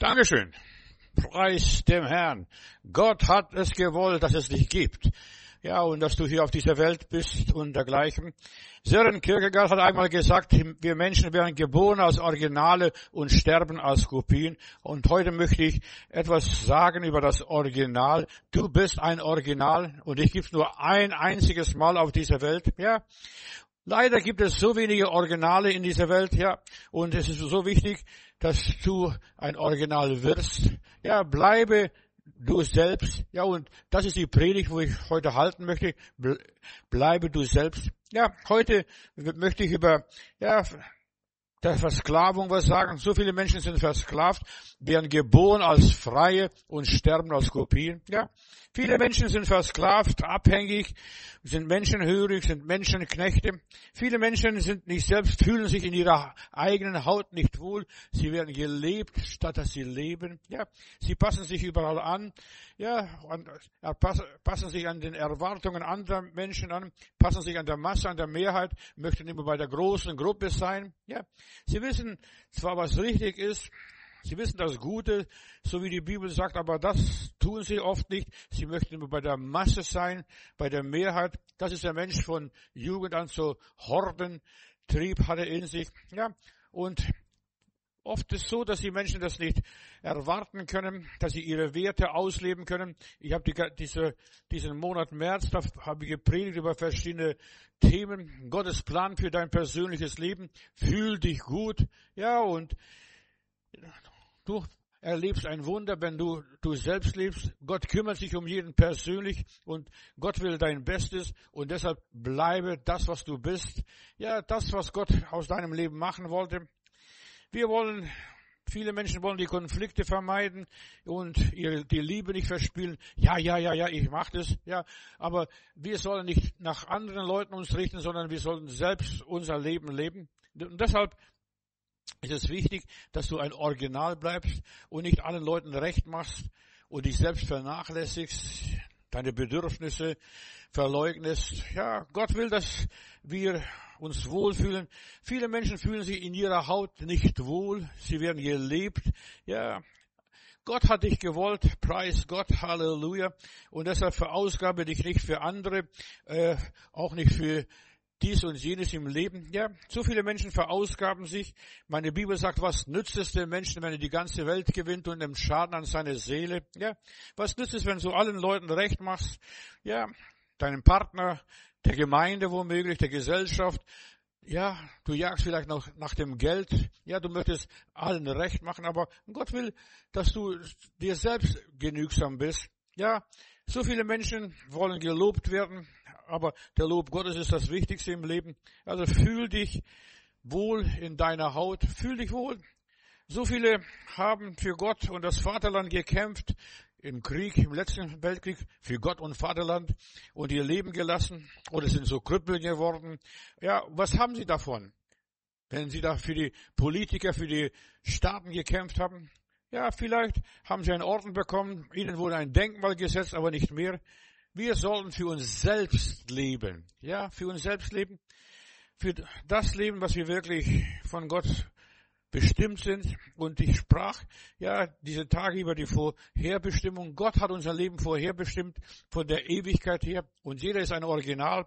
Dankeschön. Preis dem Herrn. Gott hat es gewollt, dass es dich gibt. Ja, und dass du hier auf dieser Welt bist und dergleichen. Sören Kierkegaard hat einmal gesagt, wir Menschen werden geboren als Originale und sterben als Kopien. Und heute möchte ich etwas sagen über das Original. Du bist ein Original und dich gibt es nur ein einziges Mal auf dieser Welt. Ja. Leider gibt es so wenige Originale in dieser Welt, ja. Und es ist so wichtig, dass du ein Original wirst. Ja, bleibe du selbst. Ja, und das ist die Predigt, wo ich heute halten möchte. Bleibe du selbst. Ja, heute möchte ich über, der Versklavung was sagen. So viele Menschen sind versklavt, werden geboren als Freie und sterben als Kopien. Ja, viele Menschen sind versklavt, abhängig, sind menschenhörig, sind Menschenknechte. Viele Menschen sind nicht selbst, fühlen sich in ihrer eigenen Haut nicht wohl. Sie werden gelebt, statt dass sie leben. Ja, sie passen sich überall an. Ja, passen sich an den Erwartungen anderer Menschen an, passen sich an der Masse, an der Mehrheit, möchten immer bei der großen Gruppe sein. Ja, sie wissen zwar, was richtig ist, sie wissen das Gute, so wie die Bibel sagt, aber das tun sie oft nicht. Sie möchten immer bei der Masse sein, bei der Mehrheit. Das ist der Mensch von Jugend an, so Hordentrieb hat er in sich. Ja, und oft ist es so, dass die Menschen das nicht erwarten können, dass sie ihre Werte ausleben können. Ich habe diesen Monat März, da habe ich gepredigt über verschiedene Themen. Gottes Plan für dein persönliches Leben. Fühl dich gut. Ja, und du erlebst ein Wunder, wenn du selbst lebst. Gott kümmert sich um jeden persönlich und Gott will dein Bestes und deshalb bleibe das, was du bist. Ja, das, was Gott aus deinem Leben machen wollte. Viele Menschen wollen die Konflikte vermeiden und die Liebe nicht verspielen. Ja, ich mache das. Ja, aber wir sollen nicht nach anderen Leuten uns richten, sondern wir sollen selbst unser Leben leben. Und deshalb ist es wichtig, dass du ein Original bleibst und nicht allen Leuten recht machst und dich selbst vernachlässigst, deine Bedürfnisse verleugnest. Ja, Gott will, dass wir uns wohlfühlen. Viele Menschen fühlen sich in ihrer Haut nicht wohl. Sie werden gelebt. Ja, Gott hat dich gewollt. Preis Gott. Halleluja. Und deshalb verausgabe dich nicht für andere, auch nicht für dies und jenes im Leben. Ja, so viele Menschen verausgaben sich. Meine Bibel sagt, was nützt es den Menschen, wenn er die ganze Welt gewinnt und nimmt Schaden an seine Seele? Ja, was nützt es, wenn du allen Leuten recht machst? Ja, deinem Partner, der Gemeinde womöglich, der Gesellschaft. Ja, du jagst vielleicht noch nach dem Geld. Ja, du möchtest allen recht machen, aber Gott will, dass du dir selbst genügsam bist. Ja, so viele Menschen wollen gelobt werden, aber der Lob Gottes ist das Wichtigste im Leben. Also fühl dich wohl in deiner Haut, fühl dich wohl. So viele haben für Gott und das Vaterland gekämpft, im Krieg, im letzten Weltkrieg, für Gott und Vaterland und ihr Leben gelassen oder sind so Krüppel geworden. Ja, was haben sie davon, wenn sie da für die Politiker, für die Staaten gekämpft haben? Ja, vielleicht haben sie einen Orden bekommen, ihnen wurde ein Denkmal gesetzt, aber nicht mehr. Wir sollen für uns selbst leben. Ja, für uns selbst leben. Für das Leben, was wir wirklich von Gott bestimmt sind. Und ich sprach, ja, diese Tage über die Vorherbestimmung. Gott hat unser Leben vorherbestimmt, von der Ewigkeit her. Und jeder ist ein Original.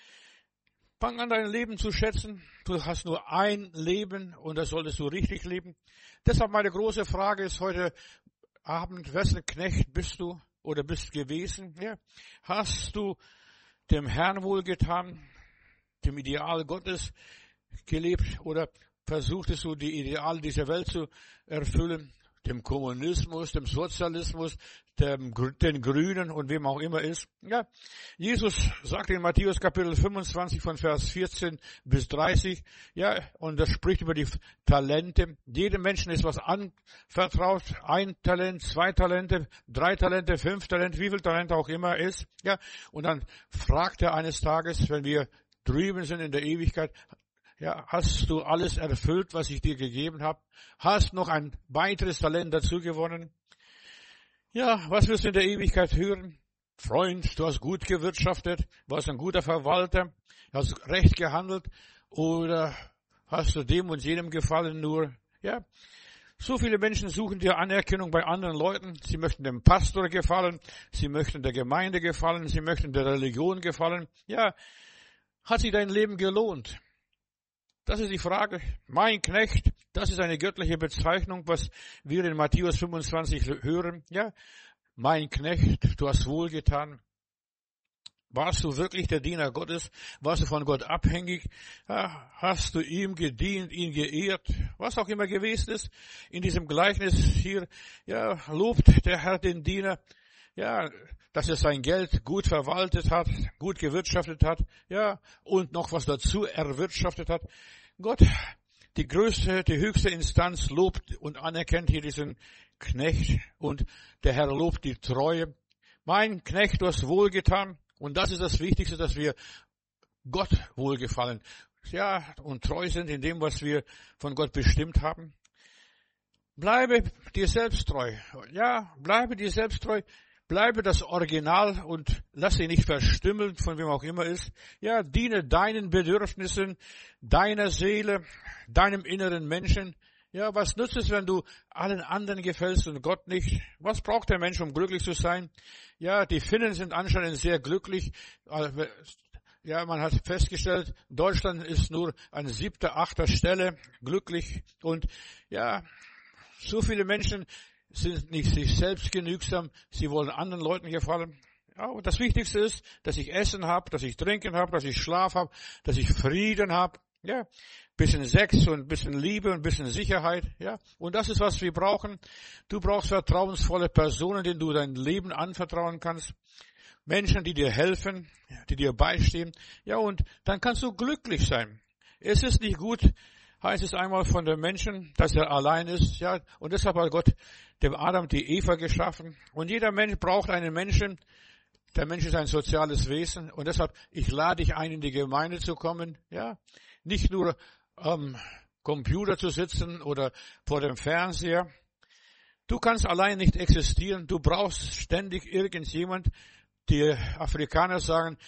Fang an, dein Leben zu schätzen. Du hast nur ein Leben und das solltest du richtig leben. Deshalb meine große Frage ist heute Abend, wessen Knecht bist du oder bist gewesen? Ja. Hast du dem Herrn wohlgetan, dem Ideal Gottes gelebt oder versuchtest du die Ideale dieser Welt zu erfüllen? Dem Kommunismus, dem Sozialismus, den Grünen und wem auch immer ist. Ja, Jesus sagt in Matthäus Kapitel 25 von Vers 14 bis 30, ja, und das spricht über die Talente. Jedem Menschen ist was anvertraut. 1 Talent, 2 Talente, 3 Talente, 5 Talente, wie viel Talente auch immer ist. Ja, und dann fragt er eines Tages, wenn wir drüben sind in der Ewigkeit, ja, hast du alles erfüllt, was ich dir gegeben habe? Hast noch ein weiteres Talent dazu gewonnen? Ja, was wirst du in der Ewigkeit hören? Freund, du hast gut gewirtschaftet, warst ein guter Verwalter, hast recht gehandelt oder hast du dem und jenem gefallen nur? Ja, So viele Menschen suchen die Anerkennung bei anderen Leuten. Sie möchten dem Pastor gefallen. Sie möchten der Gemeinde gefallen. Sie möchten der Religion gefallen. Ja, hat sich dein Leben gelohnt? Das ist die Frage. Mein Knecht, das ist eine göttliche Bezeichnung, was wir in Matthäus 25 hören. Ja, mein Knecht, du hast wohlgetan. Warst du wirklich der Diener Gottes? Warst du von Gott abhängig? Ja, hast du ihm gedient, ihn geehrt? Was auch immer gewesen ist. In diesem Gleichnis hier, ja, lobt der Herr den Diener, ja, dass er sein Geld gut verwaltet hat, gut gewirtschaftet hat, ja, und noch was dazu erwirtschaftet hat. Gott, die höchste Instanz lobt und anerkennt hier diesen Knecht und der Herr lobt die Treue. Mein Knecht, du hast wohlgetan. Und das ist das Wichtigste, dass wir Gott wohlgefallen, ja, und treu sind in dem, was wir von Gott bestimmt haben. Bleibe dir selbst treu. Ja, bleibe dir selbst treu. Bleibe das Original und lass dich nicht verstümmeln, von wem auch immer ist. Ja, diene deinen Bedürfnissen, deiner Seele, deinem inneren Menschen. Ja, was nützt es, wenn du allen anderen gefällst und Gott nicht? Was braucht der Mensch, um glücklich zu sein? Ja, die Finnen sind anscheinend sehr glücklich. Ja, man hat festgestellt, Deutschland ist nur an 7., 8. Stelle glücklich. Und ja, so viele Menschen sind nicht sich selbst genügsam. Sie wollen anderen Leuten gefallen. Ja, und das Wichtigste ist, dass ich Essen habe, dass ich Trinken habe, dass ich Schlaf habe, dass ich Frieden habe. Ja, bisschen Sex und ein bisschen Liebe und ein bisschen Sicherheit, ja. Und das ist, was wir brauchen. Du brauchst vertrauensvolle Personen, denen du dein Leben anvertrauen kannst. Menschen, die dir helfen, die dir beistehen. Ja, und dann kannst du glücklich sein. Es ist nicht gut, heißt es einmal von dem Menschen, dass er allein ist, ja. Und deshalb hat Gott dem Adam die Eva geschaffen. Und jeder Mensch braucht einen Menschen. Der Mensch ist ein soziales Wesen. Und deshalb, ich lade dich ein, in die Gemeinde zu kommen, ja. Nicht nur am Computer zu sitzen oder vor dem Fernseher. Du kannst allein nicht existieren. Du brauchst ständig irgendjemand. Die Afrikaner sagen,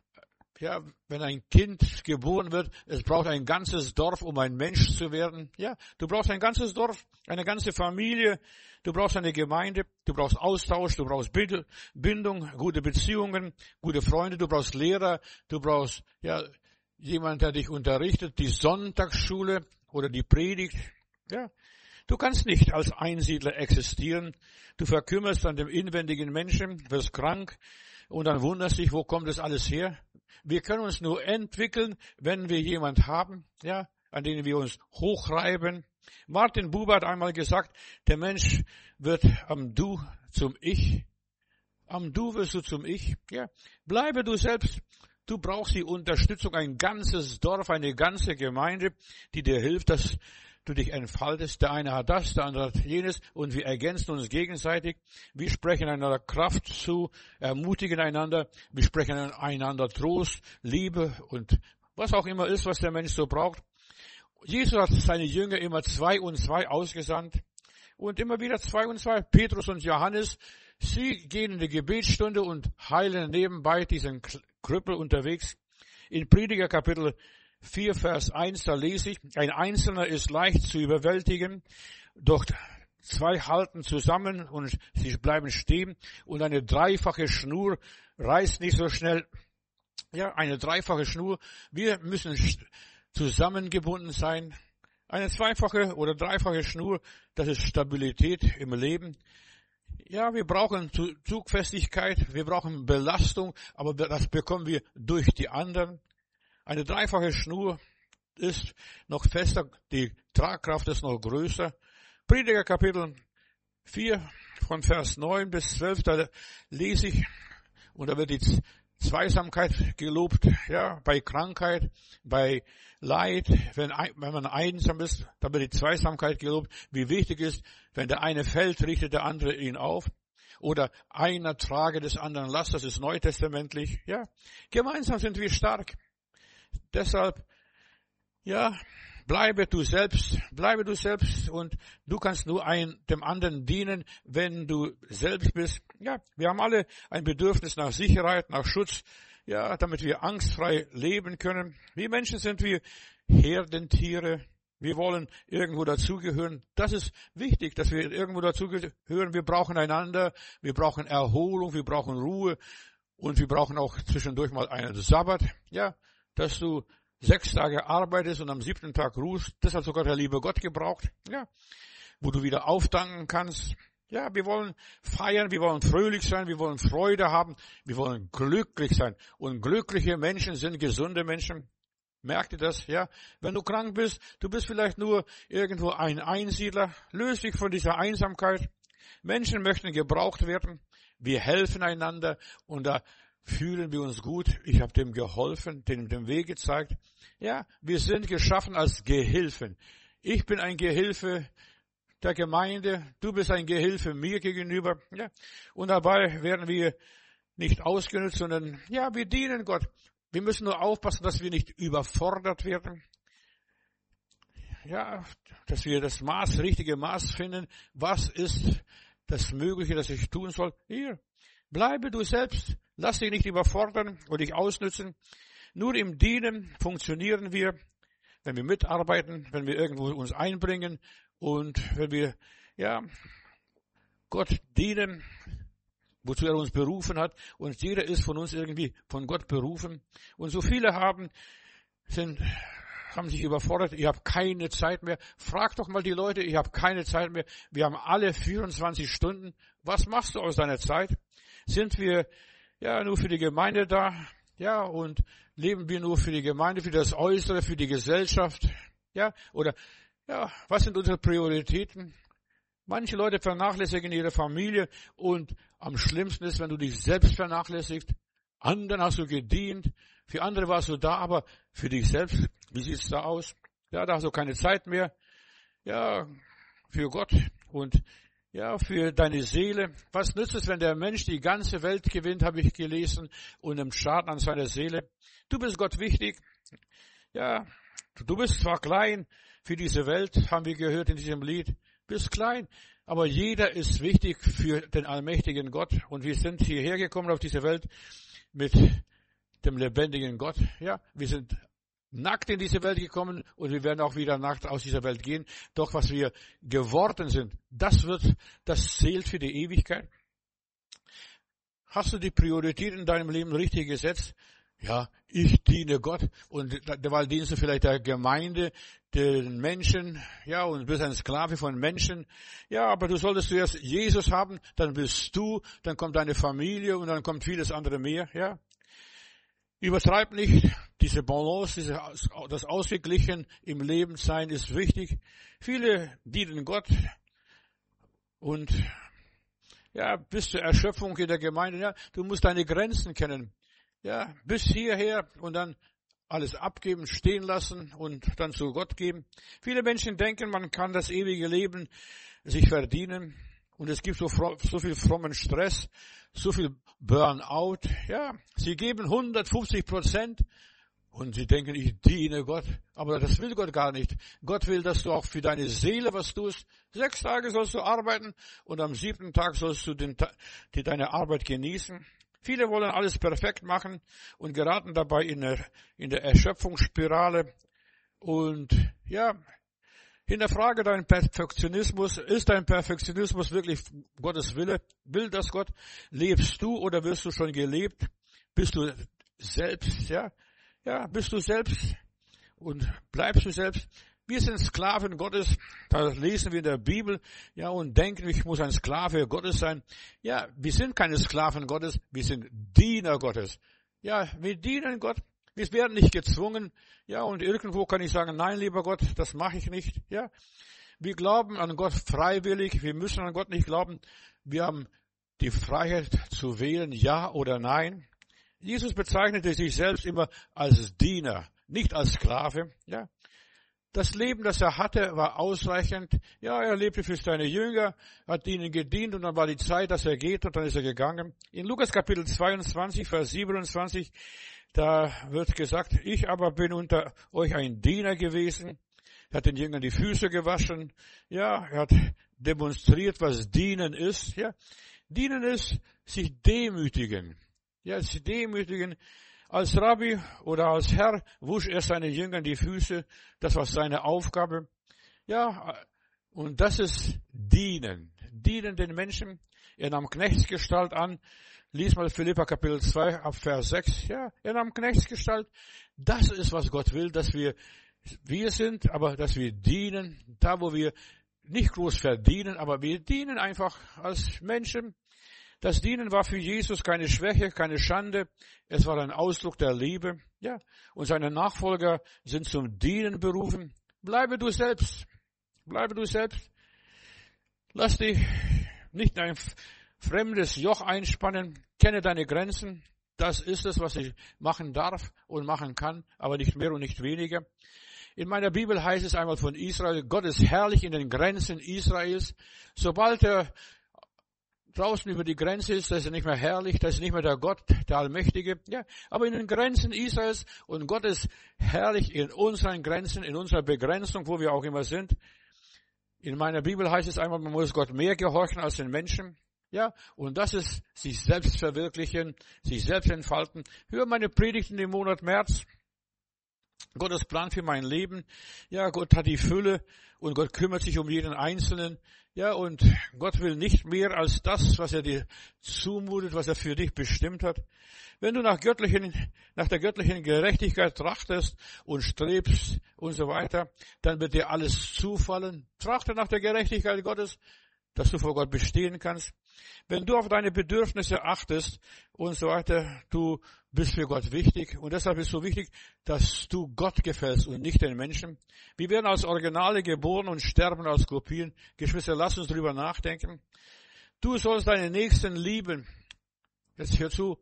ja, wenn ein Kind geboren wird, es braucht ein ganzes Dorf, um ein Mensch zu werden. Ja, du brauchst ein ganzes Dorf, eine ganze Familie. Du brauchst eine Gemeinde. Du brauchst Austausch. Du brauchst Bindung, gute Beziehungen, gute Freunde. Du brauchst Lehrer. Du brauchst, ja, jemand, der dich unterrichtet, die Sonntagsschule oder die Predigt. Ja, du kannst nicht als Einsiedler existieren. Du verkümmerst an dem inwendigen Menschen, wirst krank und dann wunderst dich, wo kommt das alles her? Wir können uns nur entwickeln, wenn wir jemand haben, ja, an den wir uns hochreiben. Martin Buber hat einmal gesagt, der Mensch wird am Du zum Ich. Am Du wirst du zum Ich. Ja, bleibe du selbst. Du brauchst die Unterstützung, ein ganzes Dorf, eine ganze Gemeinde, die dir hilft, dass du dich entfaltest. Der eine hat das, der andere hat jenes und wir ergänzen uns gegenseitig. Wir sprechen einander Kraft zu, ermutigen einander. Wir sprechen einander Trost, Liebe und was auch immer ist, was der Mensch so braucht. Jesus hat seine Jünger immer 2 und 2 ausgesandt und immer wieder 2 und 2. Petrus und Johannes, sie gehen in die Gebetsstunde und heilen nebenbei diesen Krüppel unterwegs. In Prediger Kapitel 4, Vers 1, da lese ich, ein Einzelner ist leicht zu überwältigen, doch 2 halten zusammen und sie bleiben stehen und eine dreifache Schnur reißt nicht so schnell. Ja, eine dreifache Schnur. Wir müssen zusammengebunden sein. Eine zweifache oder dreifache Schnur, das ist Stabilität im Leben. Ja, wir brauchen Zugfestigkeit, wir brauchen Belastung, aber das bekommen wir durch die anderen. Eine dreifache Schnur ist noch fester, die Tragkraft ist noch größer. Prediger Kapitel 4 von Vers 9 bis 12, da lese ich, und da wird die Zweisamkeit gelobt, ja, bei Krankheit, bei Leid, wenn man einsam ist, da wird die Zweisamkeit gelobt, wie wichtig ist, wenn der eine fällt, richtet der andere ihn auf. Oder einer trage des anderen Last, das ist neutestamentlich, ja. Gemeinsam sind wir stark. Deshalb, ja, bleibe du selbst und du kannst nur dem anderen dienen, wenn du selbst bist. Ja, wir haben alle ein Bedürfnis nach Sicherheit, nach Schutz, ja, damit wir angstfrei leben können. Wir Menschen sind wie Herdentiere. Wir wollen irgendwo dazugehören. Das ist wichtig, dass wir irgendwo dazugehören. Wir brauchen einander, wir brauchen Erholung, wir brauchen Ruhe und wir brauchen auch zwischendurch mal einen Sabbat. Ja, dass du 6 Tage arbeitest und am 7. Tag ruhst. Das hat sogar der liebe Gott gebraucht. Ja, wo du wieder aufdanken kannst. Ja, wir wollen feiern, wir wollen fröhlich sein, wir wollen Freude haben, wir wollen glücklich sein. Und glückliche Menschen sind gesunde Menschen. Merkt ihr das? Ja, wenn du krank bist, du bist vielleicht nur irgendwo ein Einsiedler. Löse dich von dieser Einsamkeit. Menschen möchten gebraucht werden. Wir helfen einander und da fühlen wir uns gut. Ich habe dem geholfen, dem den Weg gezeigt. Ja, wir sind geschaffen als Gehilfen. Ich bin ein Gehilfe der Gemeinde. Du bist ein Gehilfe mir gegenüber. Ja, und dabei werden wir nicht ausgenutzt, sondern ja, wir dienen Gott. Wir müssen nur aufpassen, dass wir nicht überfordert werden. Ja, dass wir das richtige Maß finden. Was ist das Mögliche, das ich tun soll? Hier, bleibe du selbst. Lass dich nicht überfordern und dich ausnützen. Nur im Dienen funktionieren wir, wenn wir mitarbeiten, wenn wir irgendwo uns einbringen und wenn wir, ja, Gott dienen, wozu er uns berufen hat. Und jeder ist von uns irgendwie von Gott berufen. Und so viele haben sich überfordert. Ich habe keine Zeit mehr. Frag doch mal die Leute, ich habe keine Zeit mehr. Wir haben alle 24 Stunden. Was machst du aus deiner Zeit? Sind wir ja nur für die Gemeinde da? Ja, und leben wir nur für die Gemeinde, für das Äußere, für die Gesellschaft? Ja, oder ja, was sind unsere Prioritäten? Manche Leute vernachlässigen ihre Familie und am schlimmsten ist, wenn du dich selbst vernachlässigst. Anderen hast du gedient, für andere warst du da, aber für dich selbst, wie sieht's da aus? Ja, da hast du keine Zeit mehr. Ja, für Gott und ja, für deine Seele. Was nützt es, wenn der Mensch die ganze Welt gewinnt, habe ich gelesen, und nimmt Schaden an seiner Seele? Du bist Gott wichtig. Ja, du bist zwar klein für diese Welt, haben wir gehört in diesem Lied. Bist klein, aber jeder ist wichtig für den allmächtigen Gott. Und wir sind hierher gekommen auf diese Welt mit dem lebendigen Gott. Ja, wir sind nackt in diese Welt gekommen und wir werden auch wieder nackt aus dieser Welt gehen. Doch was wir geworden sind, das zählt für die Ewigkeit. Hast du die Priorität in deinem Leben richtig gesetzt? Ja, ich diene Gott und derweil dienst du vielleicht der Gemeinde, den Menschen, ja, und bist ein Sklave von Menschen. Ja, aber du solltest zuerst Jesus haben, dann bist du, dann kommt deine Familie und dann kommt vieles andere mehr, ja. Übertreib nicht, diese Balance, das Ausgeglichen im Leben sein ist wichtig. Viele dienen Gott und ja, bis zur Erschöpfung in der Gemeinde, ja, du musst deine Grenzen kennen. Ja, bis hierher und dann alles abgeben, stehen lassen und dann zu Gott geben. Viele Menschen denken, man kann das ewige Leben sich verdienen und es gibt so viel frommen Stress, so viel Burnout. Ja, sie geben 150% und sie denken, ich diene Gott, aber das will Gott gar nicht. Gott will, dass du auch für deine Seele was tust. 6 Tage sollst du arbeiten und am 7. Tag sollst du deine Arbeit genießen. Viele wollen alles perfekt machen und geraten dabei in der Erschöpfungsspirale. Und ja, hinterfrage deinen Perfektionismus. Ist dein Perfektionismus wirklich Gottes Wille? Will das Gott? Lebst du oder wirst du schon gelebt? Bist du selbst, ja? Ja, bist du selbst und bleibst du selbst? Wir sind Sklaven Gottes, das lesen wir in der Bibel, ja, und denken, ich muss ein Sklave Gottes sein. Ja, wir sind keine Sklaven Gottes, wir sind Diener Gottes. Ja, wir dienen Gott, wir werden nicht gezwungen, ja, und irgendwo kann ich sagen, nein, lieber Gott, das mache ich nicht, ja. Wir glauben an Gott freiwillig, wir müssen an Gott nicht glauben, wir haben die Freiheit zu wählen, ja oder nein. Jesus bezeichnete sich selbst immer als Diener, nicht als Sklave, ja. Das Leben, das er hatte, war ausreichend. Ja, er lebte für seine Jünger, hat ihnen gedient und dann war die Zeit, dass er geht und dann ist er gegangen. In Lukas Kapitel 22, Vers 27, da wird gesagt, ich aber bin unter euch ein Diener gewesen. Er hat den Jüngern die Füße gewaschen. Ja, er hat demonstriert, was Dienen ist. Ja, Dienen ist sich demütigen. Ja, sich demütigen Als Rabbi oder als Herr wusch er seinen Jüngern die Füße. Das war seine Aufgabe. Ja, und das ist Dienen. Dienen den Menschen. Er nahm Knechtsgestalt an. Lies mal Philipper Kapitel 2 ab Vers 6. Ja, er nahm Knechtsgestalt. Das ist, was Gott will, dass wir sind, aber dass wir dienen. Da, wo wir nicht groß verdienen, aber wir dienen einfach als Menschen. Das Dienen war für Jesus keine Schwäche, keine Schande. Es war ein Ausdruck der Liebe. Ja, und seine Nachfolger sind zum Dienen berufen. Bleibe du selbst. Bleibe du selbst. Lass dich nicht in ein fremdes Joch einspannen. Kenne deine Grenzen. Das ist es, was ich machen darf und machen kann, aber nicht mehr und nicht weniger. In meiner Bibel heißt es einmal von Israel, Gott ist herrlich in den Grenzen Israels. Sobald er draußen über die Grenze ist, das ist nicht mehr herrlich, das ist nicht mehr der Gott, der Allmächtige. Ja, aber in den Grenzen Israels, und Gott ist herrlich in unseren Grenzen, in unserer Begrenzung, wo wir auch immer sind. In meiner Bibel heißt es einmal, man muss Gott mehr gehorchen als den Menschen. Ja, und das ist sich selbst verwirklichen, sich selbst entfalten. Hör meine Predigten im Monat März. Gottes Plan für mein Leben. Ja, Gott hat die Fülle und Gott kümmert sich um jeden Einzelnen. Ja, und Gott will nicht mehr als das, was er dir zumutet, was er für dich bestimmt hat. Wenn du nach der göttlichen Gerechtigkeit trachtest und strebst und so weiter, dann wird dir alles zufallen. Trachte nach der Gerechtigkeit Gottes, dass du vor Gott bestehen kannst. Wenn du auf deine Bedürfnisse achtest und so weiter, du bist für Gott wichtig. Und deshalb ist es so wichtig, dass du Gott gefällst und nicht den Menschen. Wir werden als Originale geboren und sterben als Kopien. Geschwister, lass uns drüber nachdenken. Du sollst deinen Nächsten lieben. Jetzt hör zu.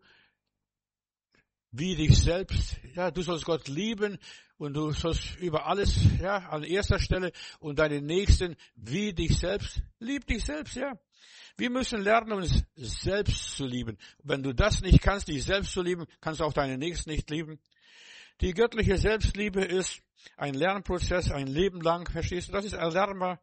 Wie dich selbst. Ja, du sollst Gott lieben und du sollst über alles, ja, an erster Stelle und deinen Nächsten wie dich selbst. Lieb dich selbst, ja. Wir müssen lernen, uns selbst zu lieben. Wenn du das nicht kannst, dich selbst zu lieben, kannst du auch deinen Nächsten nicht lieben. Die göttliche Selbstliebe ist ein Lernprozess, ein Leben lang, verstehst du? Das ist erlernbar.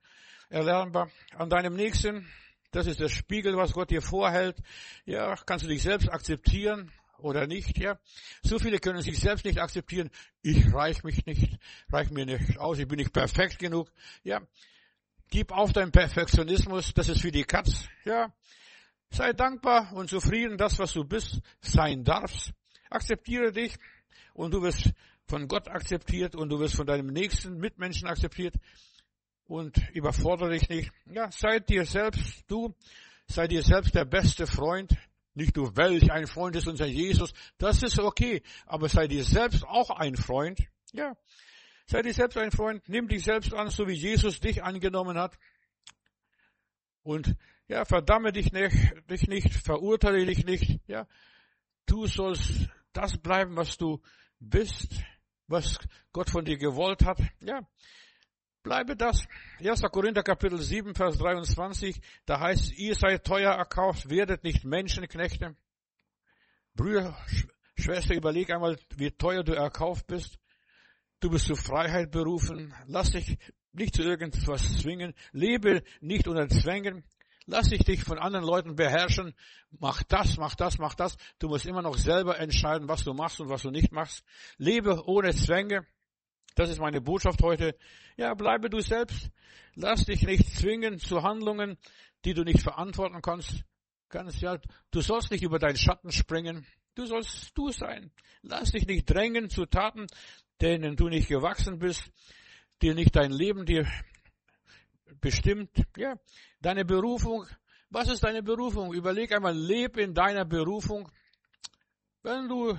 An deinem Nächsten, das ist der Spiegel, was Gott dir vorhält. Ja, kannst du dich selbst akzeptieren oder nicht, ja? So viele können sich selbst nicht akzeptieren. Ich reich mir nicht aus, ich bin nicht perfekt genug, ja? Gib auf deinen Perfektionismus, das ist für die Katz, ja. Sei dankbar und zufrieden, das, was du bist, sein darfst. Akzeptiere dich und du wirst von Gott akzeptiert und du wirst von deinem nächsten Mitmenschen akzeptiert und überfordere dich nicht. Ja, sei dir selbst der beste Freund. Nicht du, welch ein Freund ist unser Jesus. Das ist okay, aber sei dir selbst auch ein Freund. Ja. Sei dir selbst ein Freund, nimm dich selbst an, so wie Jesus dich angenommen hat. Und ja, verdamme dich nicht, verurteile dich nicht. Ja, du sollst das bleiben, was du bist, was Gott von dir gewollt hat. Ja, bleibe das. 1. Korinther Kapitel 7, Vers 23, da heißt es, ihr seid teuer erkauft, werdet nicht Menschenknechte. Brüder, Schwester, überleg einmal, wie teuer du erkauft bist. Du bist zur Freiheit berufen. Lass dich nicht zu irgendwas zwingen. Lebe nicht unter Zwängen. Lass dich von anderen Leuten beherrschen. Mach das. Du musst immer noch selber entscheiden, was du machst und was du nicht machst. Lebe ohne Zwänge. Das ist meine Botschaft heute. Ja, bleibe du selbst. Lass dich nicht zwingen zu Handlungen, die du nicht verantworten kannst. Ja, du sollst nicht über deinen Schatten springen. Du sollst du sein. Lass dich nicht drängen zu Taten, denen du nicht gewachsen bist, die nicht dein Leben dir bestimmt. Ja, deine Berufung. Was ist deine Berufung? Überleg einmal, lebe in deiner Berufung. Wenn du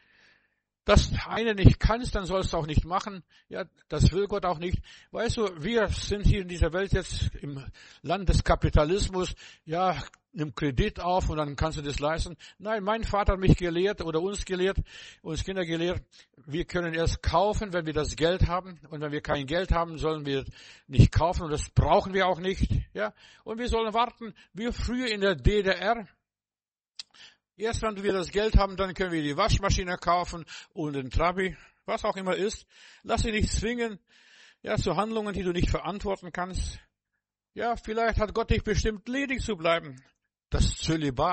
das eine nicht kannst, dann sollst du auch nicht machen. Ja, das will Gott auch nicht. Weißt du, wir sind hier in dieser Welt jetzt im Land des Kapitalismus. Ja, nimm Kredit auf und dann kannst du das leisten. Nein, mein Vater hat mich gelehrt oder uns Kinder gelehrt, wir können erst kaufen, wenn wir das Geld haben. Und wenn wir kein Geld haben, sollen wir nicht kaufen und das brauchen wir auch nicht. Ja, und wir sollen warten, wie früher in der DDR. Erst wenn wir das Geld haben, dann können wir die Waschmaschine kaufen und den Trabi, was auch immer ist. Lass dich nicht zwingen, ja, zu Handlungen, die du nicht verantworten kannst. Ja, vielleicht hat Gott dich bestimmt, ledig zu bleiben. Das Zölibat,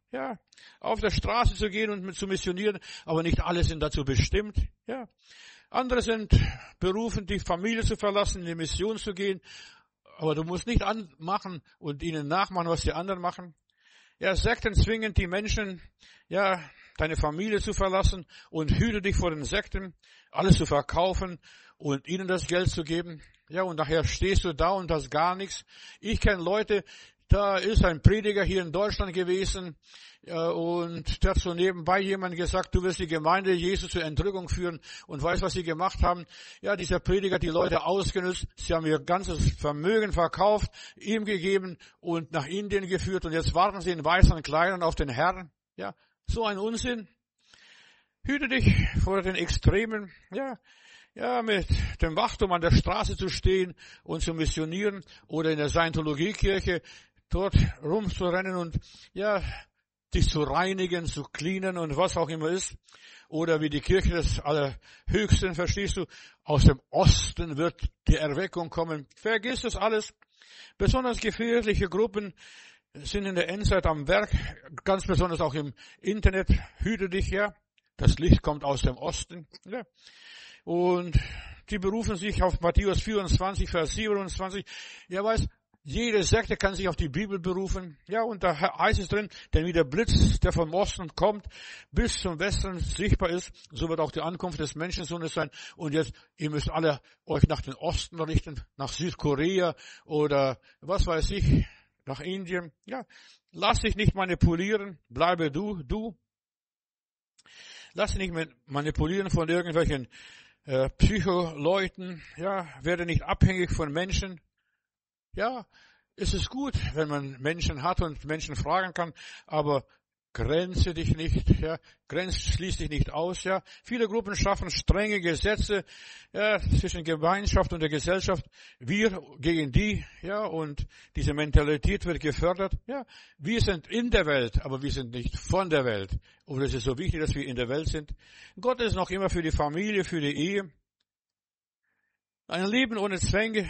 ja, auf der Straße zu gehen und zu missionieren, aber nicht alle sind dazu bestimmt, ja. Andere sind berufen, die Familie zu verlassen, in die Mission zu gehen, aber du musst nicht anmachen und ihnen nachmachen, was die anderen machen. Ja, Sekten zwingen die Menschen, ja, deine Familie zu verlassen und hüte dich vor den Sekten, alles zu verkaufen und ihnen das Geld zu geben. Ja, und nachher stehst du da und hast gar nichts. Ich kenne Leute, da ist ein Prediger hier in Deutschland gewesen, und der hat so nebenbei jemand gesagt, du wirst die Gemeinde Jesu zur Entrückung führen, und weißt, was sie gemacht haben? Ja, dieser Prediger hat die Leute ausgenutzt, sie haben ihr ganzes Vermögen verkauft, ihm gegeben und nach Indien geführt, und jetzt warten sie in weißen Kleidern auf den Herrn. Ja, so ein Unsinn. Hüte dich vor den Extremen, ja, mit dem Wachturm an der Straße zu stehen und zu missionieren oder in der Scientologie-Kirche dort rumzurennen und, ja, dich zu reinigen, zu cleanen und was auch immer ist. Oder wie die Kirche des Allerhöchsten, verstehst du, aus dem Osten wird die Erweckung kommen. Vergiss das alles. Besonders gefährliche Gruppen sind in der Endzeit am Werk, ganz besonders auch im Internet. Hüte dich, ja. Das Licht kommt aus dem Osten. Ja. Und die berufen sich auf Matthäus 24, Vers 27. Ja, weißt, jede Sekte kann sich auf die Bibel berufen. Ja, und da heißt es drin, denn wie der Blitz, der vom Osten kommt, bis zum Westen sichtbar ist, so wird auch die Ankunft des Menschensohnes sein. Und jetzt, ihr müsst alle euch nach den Osten richten, nach Südkorea oder was weiß ich, nach Indien. Ja, lass dich nicht manipulieren, bleibe du. Lass dich nicht manipulieren von irgendwelchen Psycholeuten. Ja, werde nicht abhängig von Menschen. Ja, es ist gut, wenn man Menschen hat und Menschen fragen kann, aber grenze dich nicht, ja, schließ dich nicht aus, ja. Viele Gruppen schaffen strenge Gesetze, ja, zwischen Gemeinschaft und der Gesellschaft. Wir gegen die, ja, und diese Mentalität wird gefördert, ja. Wir sind in der Welt, aber wir sind nicht von der Welt. Und es ist so wichtig, dass wir in der Welt sind. Gott ist noch immer für die Familie, für die Ehe. Ein Leben ohne Zwänge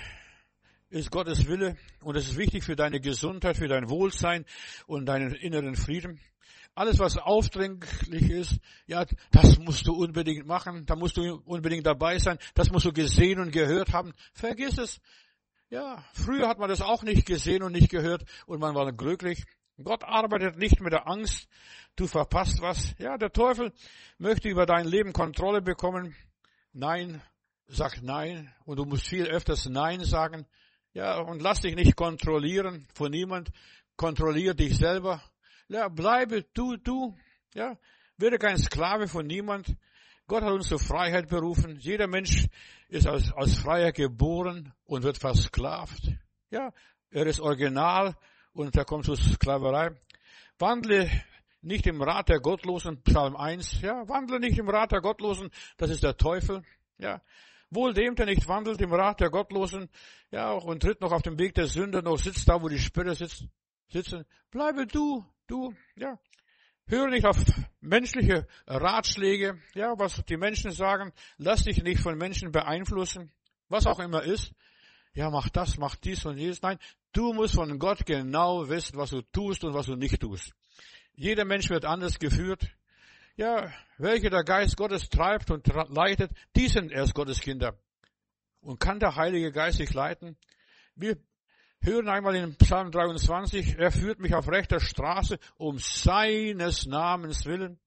ist Gottes Wille, und es ist wichtig für deine Gesundheit, für dein Wohlsein und deinen inneren Frieden. Alles, was aufdringlich ist, ja, das musst du unbedingt machen, da musst du unbedingt dabei sein, das musst du gesehen und gehört haben. Vergiss es. Ja, früher hat man das auch nicht gesehen und nicht gehört und man war glücklich. Gott arbeitet nicht mit der Angst, du verpasst was. Ja, der Teufel möchte über dein Leben Kontrolle bekommen. Nein, sag nein, und du musst viel öfters Nein sagen. Ja, und lass dich nicht kontrollieren von niemand. Kontrollier dich selber. Ja, bleibe du. Ja, werde kein Sklave von niemand. Gott hat uns zur Freiheit berufen. Jeder Mensch ist als Freier geboren und wird versklavt. Ja, er ist original und er kommt zur Sklaverei. Wandle nicht im Rat der Gottlosen, Psalm 1. Ja, wandle nicht im Rat der Gottlosen, das ist der Teufel. Ja. Wohl dem, der nicht wandelt im Rat der Gottlosen, ja, und tritt noch auf dem Weg der Sünder, noch sitzt da, wo die Spötter sitzen. Bleibe du, ja. Höre nicht auf menschliche Ratschläge, ja, was die Menschen sagen. Lass dich nicht von Menschen beeinflussen, was auch immer ist. Ja, mach das, mach dies und jenes. Nein, du musst von Gott genau wissen, was du tust und was du nicht tust. Jeder Mensch wird anders geführt. Ja, welche der Geist Gottes treibt und leitet, die sind erst Gottes Kinder. Und kann der Heilige Geist dich leiten? Wir hören einmal in Psalm 23, er führt mich auf rechter Straße um seines Namens willen.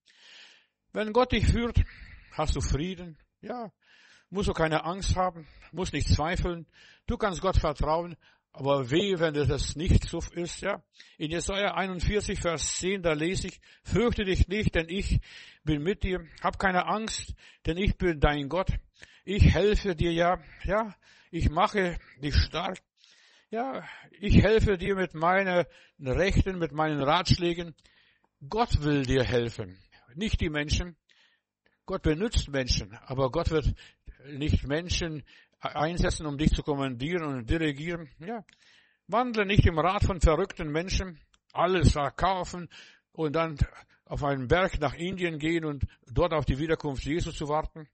Wenn Gott dich führt, hast du Frieden. Ja, musst du keine Angst haben, musst nicht zweifeln. Du kannst Gott vertrauen. Aber wehe, wenn das nicht so ist, ja. In Jesaja 41, Vers 10, da lese ich, fürchte dich nicht, denn ich bin mit dir. Hab keine Angst, denn ich bin dein Gott. Ich helfe dir, ja. Ich mache dich stark. Ja, ich helfe dir mit meinen Rechten, mit meinen Ratschlägen. Gott will dir helfen, nicht die Menschen. Gott benutzt Menschen, aber Gott wird nicht Menschen einsetzen, um dich zu kommandieren und dirigieren. Ja, wandle nicht im Rat von verrückten Menschen, alles verkaufen und dann auf einen Berg nach Indien gehen und dort auf die Wiederkunft Jesu zu warten.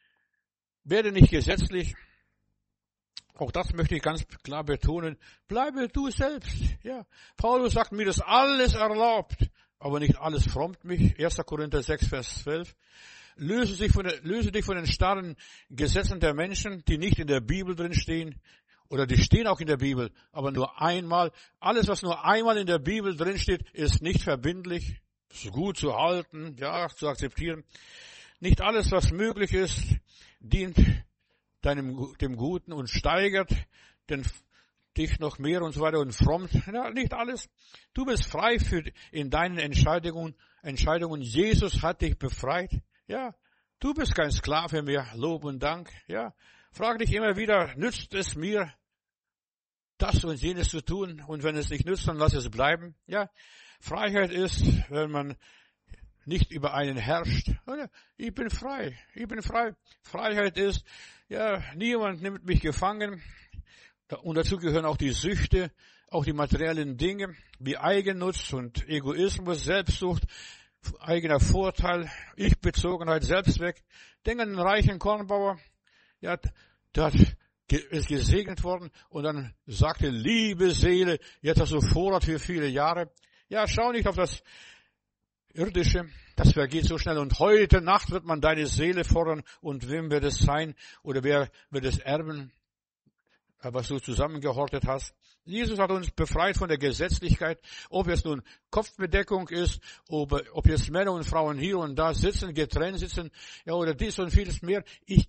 Werde nicht gesetzlich. Auch das möchte ich ganz klar betonen. Bleibe du selbst. Ja, Paulus sagt mir, das alles erlaubt. aber nicht alles frommt mich. 1. Korinther 6, Vers 12. Löse dich von den starren Gesetzen der Menschen, die nicht in der Bibel drin stehen. Oder die stehen auch in der Bibel, aber nur einmal. Alles, was nur einmal in der Bibel drin steht, ist nicht verbindlich. Ist gut zu halten, ja, zu akzeptieren. Nicht alles, was möglich ist, dient dem Guten und steigert dich noch mehr und so weiter und frommt. Ja, nicht alles. Du bist frei in deinen Entscheidungen. Jesus hat dich befreit. Ja, du bist kein Sklave mehr. Lob und Dank. Ja, frag dich immer wieder, nützt es mir, das und jenes zu tun? Und wenn es nicht nützt, dann lass es bleiben. Ja, Freiheit ist, wenn man nicht über einen herrscht. Ich bin frei. Freiheit ist, ja, niemand nimmt mich gefangen. Und dazu gehören auch die Süchte, auch die materiellen Dinge, wie Eigennutz und Egoismus, Selbstsucht, eigener Vorteil, Ich-Bezogenheit, Selbstzweck. Denk an den reichen Kornbauer. Ja, der ist gesegnet worden und dann sagte, liebe Seele, jetzt hast du Vorrat für viele Jahre. Ja, schau nicht auf das Irdische, das vergeht so schnell. Und heute Nacht wird man deine Seele fordern und wem wird es sein oder wer wird es erben, was du zusammengehortet hast. Jesus hat uns befreit von der Gesetzlichkeit, ob es nun Kopfbedeckung ist, ob jetzt Männer und Frauen hier und da sitzen, getrennt sitzen, ja, oder dies und vieles mehr. Ich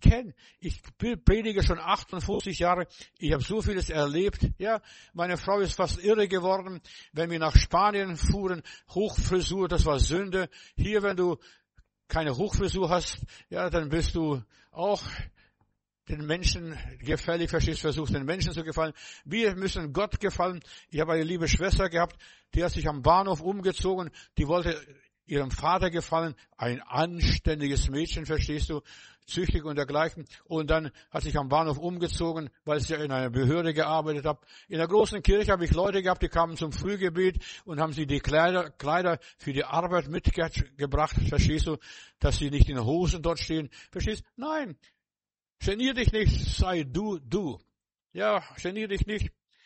predige schon 58 Jahre, ich habe so vieles erlebt, ja. Meine Frau ist fast irre geworden, wenn wir nach Spanien fuhren, Hochfrisur, das war Sünde. Hier, wenn du keine Hochfrisur hast, ja, dann bist du auch den Menschen gefällig, versucht den Menschen zu gefallen. Wir müssen Gott gefallen. Ich habe eine liebe Schwester gehabt, die hat sich am Bahnhof umgezogen, die wollte ihrem Vater gefallen, ein anständiges Mädchen, verstehst du, züchtig und dergleichen. Und dann hat sich am Bahnhof umgezogen, weil sie in einer Behörde gearbeitet hat. In der großen Kirche habe ich Leute gehabt, die kamen zum Frühgebet und haben sie die Kleider für die Arbeit mitgebracht, verstehst du, dass sie nicht in Hosen dort stehen, verstehst du? Nein. Genier dich nicht, sei du. Ja, genier dich nicht.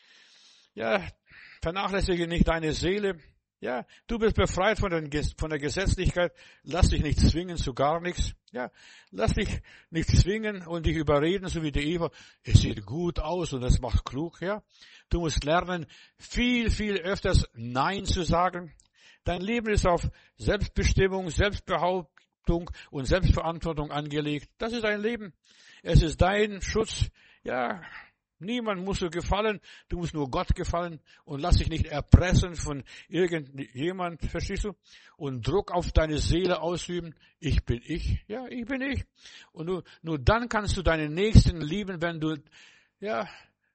Ja, vernachlässige nicht deine Seele. Ja, du bist befreit von der Gesetzlichkeit. Lass dich nicht zwingen zu gar nichts. Ja, lass dich nicht zwingen und dich überreden, so wie die Eva. Es sieht gut aus und das macht klug, ja. Du musst lernen, viel öfters Nein zu sagen. Dein Leben ist auf Selbstbestimmung, Selbstbehauptung und Selbstverantwortung angelegt. Das ist dein Leben. Es ist dein Schutz. Ja, niemand muss dir gefallen. Du musst nur Gott gefallen und lass dich nicht erpressen von irgendjemand, verstehst du? Und Druck auf deine Seele ausüben. Ich bin ich. Ja, ich bin ich. Und nur dann kannst du deinen Nächsten lieben, wenn du, ja,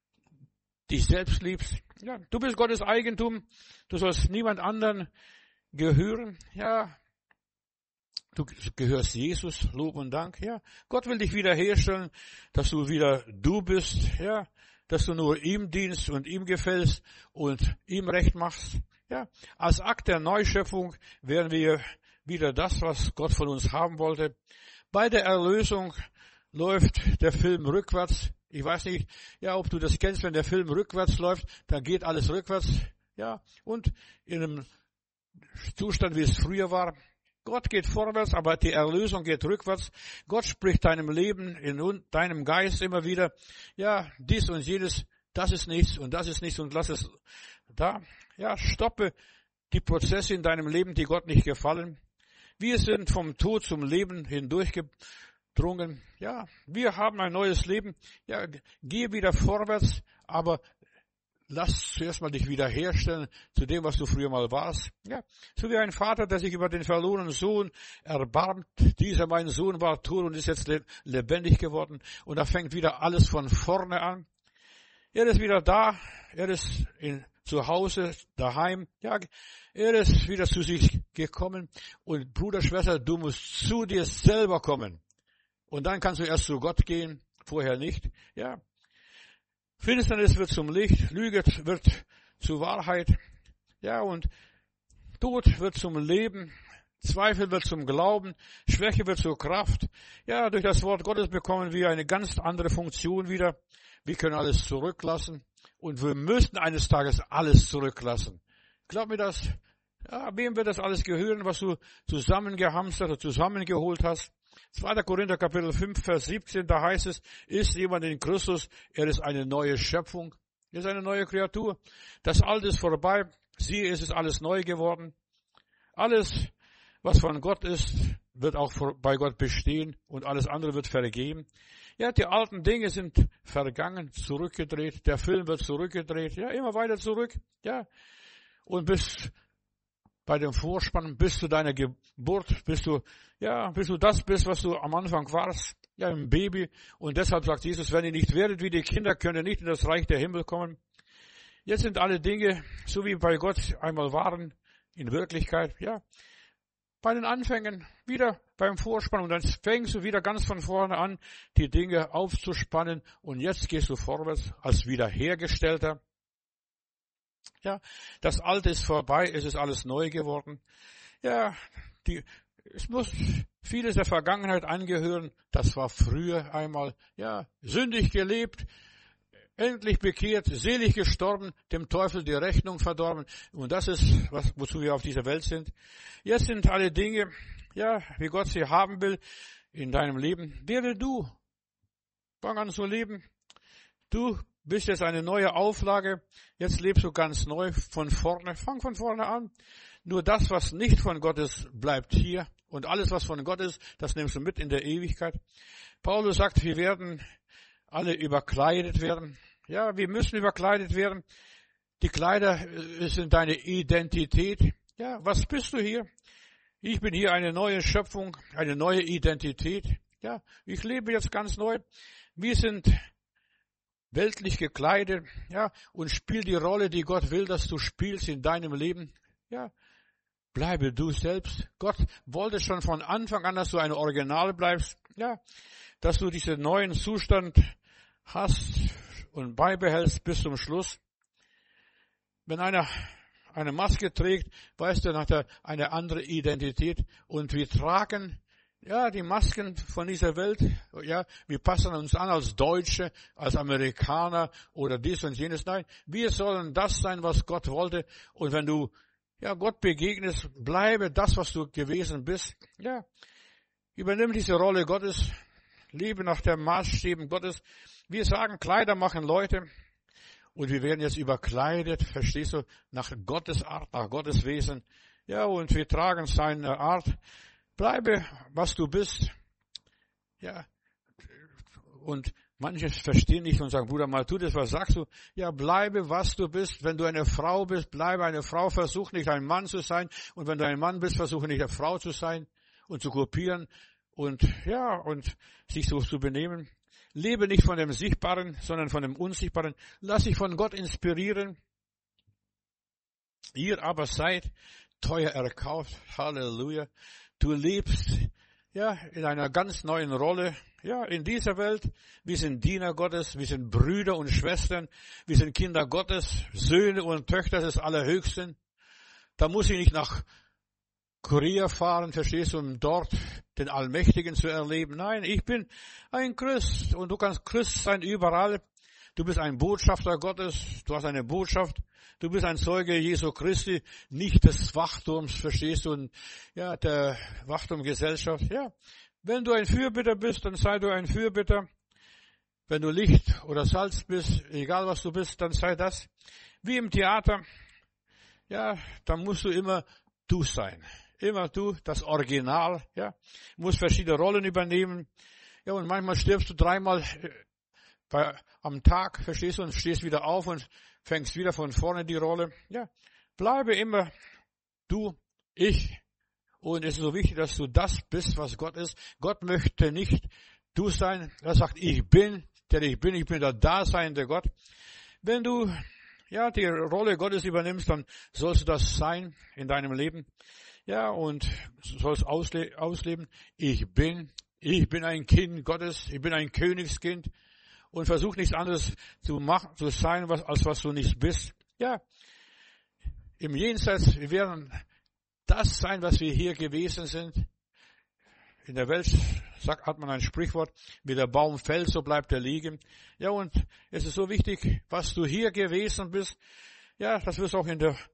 dich selbst liebst. Ja, du bist Gottes Eigentum. Du sollst niemand anderen gehören. Ja, du gehörst Jesus, Lob und Dank, ja. Gott will dich wiederherstellen, dass du wieder du bist, ja. Dass du nur ihm dienst und ihm gefällst und ihm recht machst, ja. Als Akt der Neuschöpfung werden wir wieder das, was Gott von uns haben wollte. Bei der Erlösung läuft der Film rückwärts. Ich weiß nicht, ja, ob du das kennst, wenn der Film rückwärts läuft, dann geht alles rückwärts, ja. Und in einem Zustand, wie es früher war. Gott geht vorwärts, aber die Erlösung geht rückwärts. Gott spricht deinem Leben, in deinem Geist immer wieder, ja, dies und jenes, das ist nichts und das ist nichts und lass es da. Ja, stoppe die Prozesse in deinem Leben, die Gott nicht gefallen. Wir sind vom Tod zum Leben hindurchgedrungen. Ja, wir haben ein neues Leben. Ja, geh wieder vorwärts, aber lass zuerst mal dich wiederherstellen zu dem, was du früher mal warst. Ja, so wie ein Vater, der sich über den verlorenen Sohn erbarmt. Dieser mein Sohn war tot und ist jetzt lebendig geworden. Und da fängt wieder alles von vorne an. Er ist wieder da. Er ist zu Hause, daheim. Ja, er ist wieder zu sich gekommen. Und Bruder, Schwester, du musst zu dir selber kommen. Und dann kannst du erst zu Gott gehen, vorher nicht. Ja. Finsternis wird zum Licht, Lüge wird zur Wahrheit, ja, und Tod wird zum Leben, Zweifel wird zum Glauben, Schwäche wird zur Kraft. Ja, durch das Wort Gottes bekommen wir eine ganz andere Funktion wieder. Wir können alles zurücklassen und wir müssen eines Tages alles zurücklassen. Glaub mir das, Ja, wem wird das alles gehören, was du zusammengehamstert oder zusammengeholt hast? 2. Korinther Kapitel 5, Vers 17, da heißt es, ist jemand in Christus, er ist eine neue Schöpfung, er ist eine neue Kreatur. Das Alte ist vorbei, siehe, es ist alles neu geworden. Alles, was von Gott ist, wird auch bei Gott bestehen und alles andere wird vergehen. Ja, die alten Dinge sind vergangen, zurückgedreht, der Film wird zurückgedreht, ja, immer weiter zurück, ja. Und bis bei dem Vorspann, bis zu deiner Geburt, bis du das bist, was du am Anfang warst, ja, ein Baby. Und deshalb sagt Jesus, wenn ihr nicht werdet wie die Kinder, könnt ihr nicht in das Reich der Himmel kommen. Jetzt sind alle Dinge, so wie bei Gott einmal waren, in Wirklichkeit, ja, bei den Anfängen, wieder beim Vorspann. Und dann fängst du wieder ganz von vorne an, die Dinge aufzuspannen. Und jetzt gehst du vorwärts als Wiederhergestellter. Ja, das Alte ist vorbei, es ist alles neu geworden. Ja, es muss vieles der Vergangenheit angehören. Das war früher einmal, ja, sündig gelebt, endlich bekehrt, selig gestorben, dem Teufel die Rechnung verdorben. Und das ist, wozu wir auf dieser Welt sind. Jetzt sind alle Dinge, ja, wie Gott sie haben will in deinem Leben. Werde du, fang an zu leben. Du bist jetzt eine neue Auflage. Jetzt lebst du ganz neu von vorne. Fang von vorne an. Nur das, was nicht von Gott ist, bleibt hier. Und alles, was von Gott ist, das nimmst du mit in der Ewigkeit. Paulus sagt, wir werden alle überkleidet werden. Ja, wir müssen überkleidet werden. Die Kleider sind deine Identität. Ja, was bist du hier? Ich bin hier eine neue Schöpfung, eine neue Identität. Ja, ich lebe jetzt ganz neu. Wir sind weltlich gekleidet, ja, und spiel die Rolle, die Gott will, dass du spielst in deinem Leben. Ja, bleibe du selbst. Gott wollte schon von Anfang an, dass du ein Original bleibst. Ja, dass du diesen neuen Zustand hast und beibehältst bis zum Schluss. Wenn einer eine Maske trägt, weißt du, dann hat er eine andere Identität. Und wir tragen, ja, die Masken von dieser Welt. Ja, wir passen uns an als Deutsche, als Amerikaner oder dies und jenes. Nein, wir sollen das sein, was Gott wollte. Und wenn du, ja, Gott begegnest, bleibe das, was du gewesen bist. Ja, übernimm diese Rolle Gottes. Lebe nach der Maßstäben Gottes. Wir sagen, Kleider machen Leute. Und wir werden jetzt überkleidet, verstehst du, nach Gottes Art, nach Gottes Wesen. Ja, und wir tragen seine Art. Bleibe, was du bist. Ja, und manche verstehen nicht und sagen, Bruder, mal tu das, was sagst du? Ja, bleibe, was du bist. Wenn du eine Frau bist, bleibe eine Frau. Versuch nicht ein Mann zu sein. Und wenn du ein Mann bist, versuche nicht eine Frau zu sein und zu kopieren und, ja, und sich so zu benehmen. Lebe nicht von dem Sichtbaren, sondern von dem Unsichtbaren. Lass dich von Gott inspirieren. Ihr aber seid teuer erkauft. Halleluja. Du lebst, ja, in einer ganz neuen Rolle. Ja, in dieser Welt. Wir sind Diener Gottes. Wir sind Brüder und Schwestern. Wir sind Kinder Gottes. Söhne und Töchter des Allerhöchsten. Da muss ich nicht nach Korea fahren, verstehst du, um dort den Allmächtigen zu erleben. Nein, ich bin ein Christ und du kannst Christ sein überall. Du bist ein Botschafter Gottes, du hast eine Botschaft. Du bist ein Zeuge Jesu Christi, nicht des Wachturms, verstehst du, und ja, der Wachturmgesellschaft. Ja, wenn du ein Fürbitter bist, dann sei du ein Fürbitter. Wenn du Licht oder Salz bist, egal was du bist, dann sei das. Wie im Theater, ja, dann musst du immer du sein. Immer du, das Original, ja. Du musst verschiedene Rollen übernehmen. Ja, und manchmal stirbst du 3-mal am Tag, verstehst du, und stehst wieder auf und fängst wieder von vorne die Rolle. Ja, bleibe immer du, ich. Und es ist so wichtig, dass du das bist, was Gott ist. Gott möchte nicht du sein. Er sagt, ich bin, der ich bin der daseinende Gott. Wenn du, ja, die Rolle Gottes übernimmst, dann sollst du das sein in deinem Leben. Ja, und sollst ausleben. Ich bin ein Kind Gottes. Ich bin ein Königskind. Und versuch nichts anderes zu machen, zu sein, als was du nicht bist. Ja, im Jenseits, wir werden das sein, was wir hier gewesen sind. In der Welt hat man ein Sprichwort, wie der Baum fällt, so bleibt er liegen. Ja, und es ist so wichtig, was du hier gewesen bist. Ja, das wirst du auch in der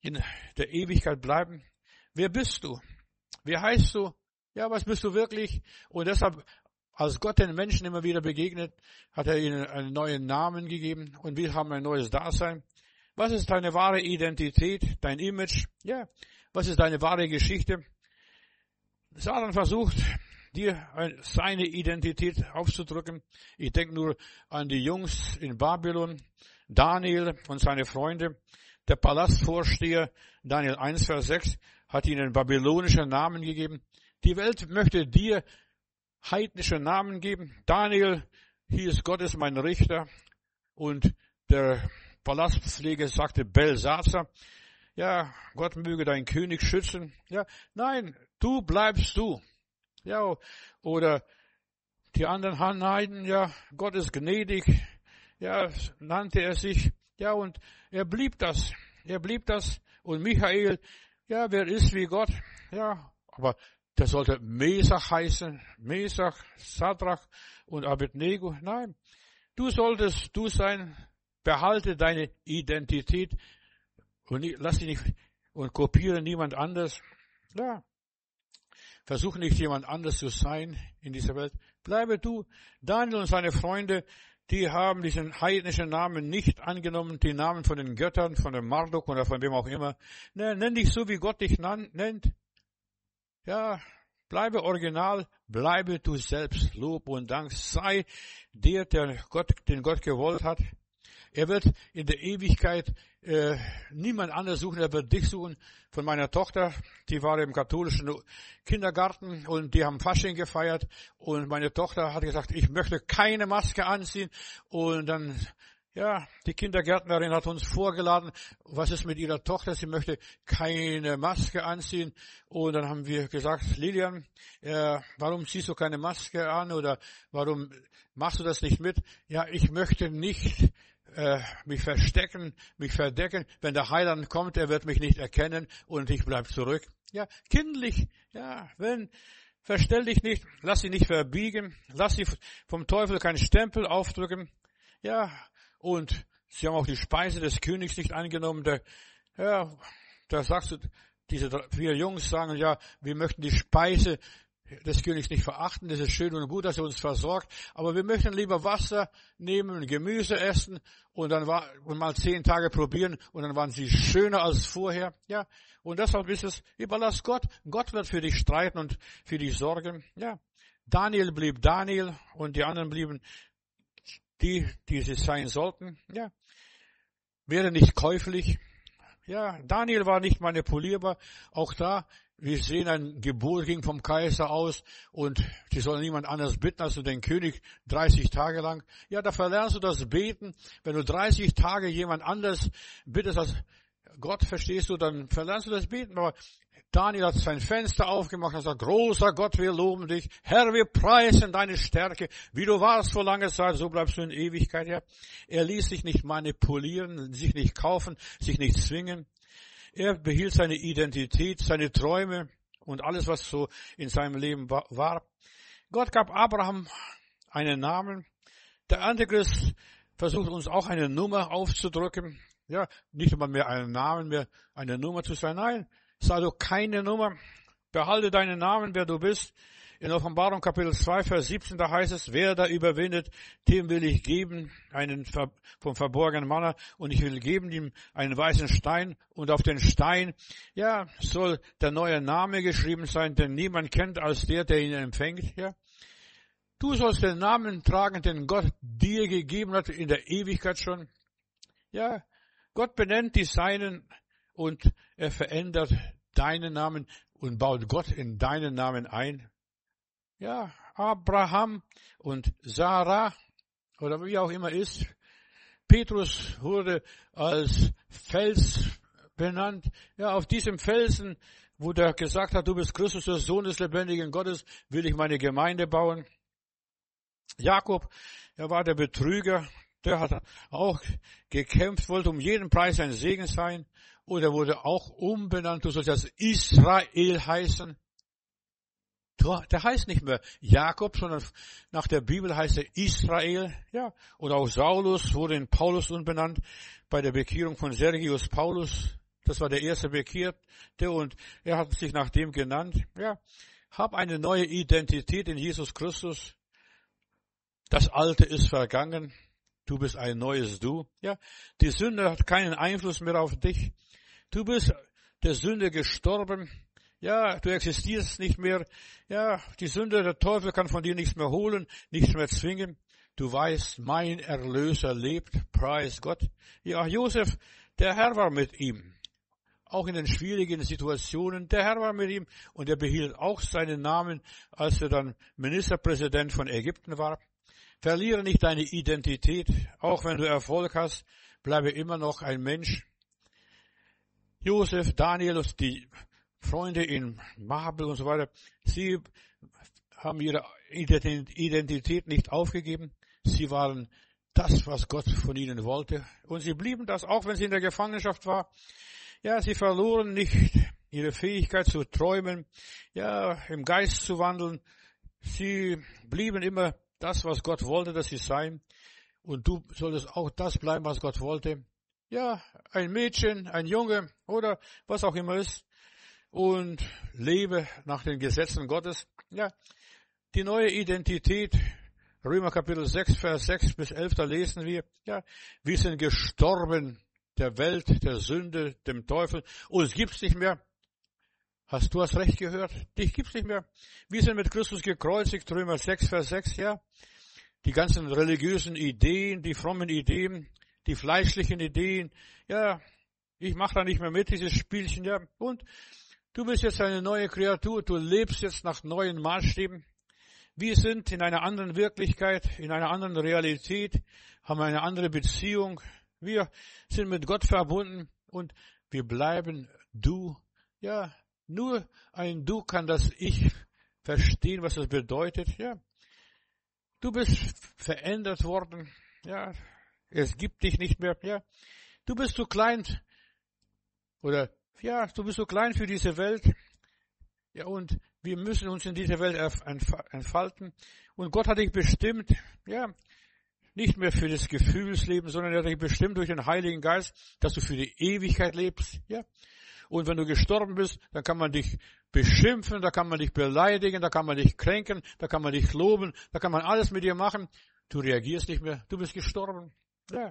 in der Ewigkeit bleiben. Wer bist du? Wie heißt du? Ja, was bist du wirklich? Und deshalb, als Gott den Menschen immer wieder begegnet, hat er ihnen einen neuen Namen gegeben und wir haben ein neues Dasein. Was ist deine wahre Identität, dein Image? Ja, was ist deine wahre Geschichte? Satan versucht, dir seine Identität aufzudrücken. Ich denke nur an die Jungs in Babylon, Daniel und seine Freunde. Der Palastvorsteher, Daniel 1, Vers 6, hat ihnen babylonische Namen gegeben. Die Welt möchte dir heidnische Namen geben. Daniel hieß Gott ist mein Richter. Und der Palastpfleger sagte Belsazar, ja, Gott möge dein König schützen. Ja, nein, du bleibst du. Ja, oder die anderen Heiden, ja, Gott ist gnädig. Ja, nannte er sich. Ja, und er blieb das. Und Michael, ja, wer ist wie Gott? Ja, aber der sollte Mesach heißen. Mesach, Sadrach und Abednego. Nein, du solltest du sein. Behalte deine Identität und lass dich nicht und kopiere niemand anders. Ja, versuche nicht jemand anders zu sein in dieser Welt. Bleibe du. Daniel und seine Freunde, die haben diesen heidnischen Namen nicht angenommen, die Namen von den Göttern, von dem Marduk oder von wem auch immer. Nenn dich so, wie Gott dich nennt. Ja, bleibe original, bleibe du selbst. Lob und Dank sei dir, den Gott gewollt hat. Er wird in der Ewigkeit niemand anders suchen, er wird dich suchen. Von meiner Tochter, die war im katholischen Kindergarten und die haben Fasching gefeiert und meine Tochter hat gesagt, ich möchte keine Maske anziehen und dann, ja, die Kindergärtnerin hat uns vorgeladen, was ist mit ihrer Tochter, sie möchte keine Maske anziehen und dann haben wir gesagt, Lilian, warum ziehst du keine Maske an oder warum machst du das nicht mit? Ja, ich möchte nicht mich verstecken, mich verdecken. Wenn der Heiland kommt, er wird mich nicht erkennen und ich bleib zurück. Ja, kindlich. Ja, verstell dich nicht, lass dich nicht verbiegen, lass dich vom Teufel keinen Stempel aufdrücken. Ja, und sie haben auch die Speise des Königs nicht angenommen. Da sagst du, diese 4 Jungs sagen, ja, wir möchten die Speise des Königs nicht verachten, das ist schön und gut, dass er uns versorgt, aber wir möchten lieber Wasser nehmen, Gemüse essen und dann mal 10 Tage probieren und dann waren sie schöner als vorher, ja, und deshalb ist es, überlass Gott, Gott wird für dich streiten und für dich sorgen, ja. Daniel blieb Daniel und die anderen blieben die sie sein sollten, ja. Wäre nicht käuflich, ja, Daniel war nicht manipulierbar, auch da, wir sehen, ein Gebot ging vom Kaiser aus und sie sollen niemand anders bitten als den König 30 Tage lang. Ja, da verlernst du das Beten. Wenn du 30 Tage jemand anders bittest als Gott, verstehst du, dann verlernst du das Beten. Aber Daniel hat sein Fenster aufgemacht und sagt, großer Gott, wir loben dich. Herr, wir preisen deine Stärke. Wie du warst vor langer Zeit, so bleibst du in Ewigkeit. Ja. Er ließ sich nicht manipulieren, sich nicht kaufen, sich nicht zwingen. Er behielt seine Identität, seine Träume und alles, was so in seinem Leben war. Gott gab Abraham einen Namen. Der Antichrist versucht uns auch eine Nummer aufzudrücken. Ja, nicht einmal mehr einen Namen, mehr eine Nummer zu sein. Nein, sei doch keine Nummer. Behalte deinen Namen, wer du bist. In Offenbarung Kapitel 2, Vers 17, da heißt es, wer da überwindet, dem will ich geben, einen vom verborgenen Manna, und ich will geben ihm einen weißen Stein, und auf den Stein, ja, soll der neue Name geschrieben sein, den niemand kennt als der ihn empfängt, ja. Du sollst den Namen tragen, den Gott dir gegeben hat in der Ewigkeit schon. Ja, Gott benennt die Seinen und er verändert deinen Namen und baut Gott in deinen Namen ein. Ja, Abraham und Sarah oder wie auch immer ist. Petrus wurde als Fels benannt. Ja, auf diesem Felsen, wo der gesagt hat, du bist Christus, der Sohn des lebendigen Gottes, will ich meine Gemeinde bauen. Jakob, er war der Betrüger, der hat auch gekämpft, wollte um jeden Preis ein Segen sein. Und er wurde auch umbenannt, du sollst jetzt Israel heißen. Der heißt nicht mehr Jakob, sondern nach der Bibel heißt er Israel. Ja. Und auch Saulus wurde in Paulus umbenannt bei der Bekehrung von Sergius Paulus. Das war der erste Bekehrte und er hat sich nach dem genannt. Ja, hab eine neue Identität in Jesus Christus. Das Alte ist vergangen. Du bist ein neues Du. Ja, die Sünde hat keinen Einfluss mehr auf dich. Du bist der Sünde gestorben. Ja, du existierst nicht mehr. Ja, die Sünde, der Teufel kann von dir nichts mehr holen, nichts mehr zwingen. Du weißt, mein Erlöser lebt. Preis Gott. Ja, Josef, der Herr war mit ihm. Auch in den schwierigen Situationen. Der Herr war mit ihm und er behielt auch seinen Namen, als er dann Ministerpräsident von Ägypten war. Verliere nicht deine Identität. Auch wenn du Erfolg hast, bleibe immer noch ein Mensch. Josef, Daniel und die Freunde in Babel und so weiter, sie haben ihre Identität nicht aufgegeben. Sie waren das, was Gott von ihnen wollte. Und sie blieben das, auch wenn sie in der Gefangenschaft waren. Ja, sie verloren nicht ihre Fähigkeit zu träumen, ja, im Geist zu wandeln. Sie blieben immer das, was Gott wollte, dass sie seien. Und du solltest auch das bleiben, was Gott wollte. Ja, ein Mädchen, ein Junge oder was auch immer ist. Und lebe nach den Gesetzen Gottes. Ja, die neue Identität. Römer Kapitel 6, Vers 6 bis 11, da lesen wir, ja, wir sind gestorben der Welt, der Sünde, dem Teufel. Uns gibt's nicht mehr. Du hast recht gehört. Dich gibt's nicht mehr. Wir sind mit Christus gekreuzigt. Römer 6, Vers 6, ja. Die ganzen religiösen Ideen, die frommen Ideen, die fleischlichen Ideen. Ja, ich mache da nicht mehr mit, dieses Spielchen, ja. Und du bist jetzt eine neue Kreatur. Du lebst jetzt nach neuen Maßstäben. Wir sind in einer anderen Wirklichkeit, in einer anderen Realität, haben eine andere Beziehung. Wir sind mit Gott verbunden und wir bleiben du. Ja, nur ein Du kann das Ich verstehen, was das bedeutet. Ja, du bist verändert worden. Ja, es gibt dich nicht mehr. Ja, du bist zu klein du bist zu klein für diese Welt. Ja, und wir müssen uns in dieser Welt entfalten. Und Gott hat dich bestimmt. Ja. Nicht mehr für das Gefühlsleben, sondern er hat dich bestimmt durch den Heiligen Geist, dass du für die Ewigkeit lebst. Ja. Und wenn du gestorben bist, dann kann man dich beschimpfen, da kann man dich beleidigen, da kann man dich kränken, da kann man dich loben, da kann man alles mit dir machen. Du reagierst nicht mehr, du bist gestorben. Ja.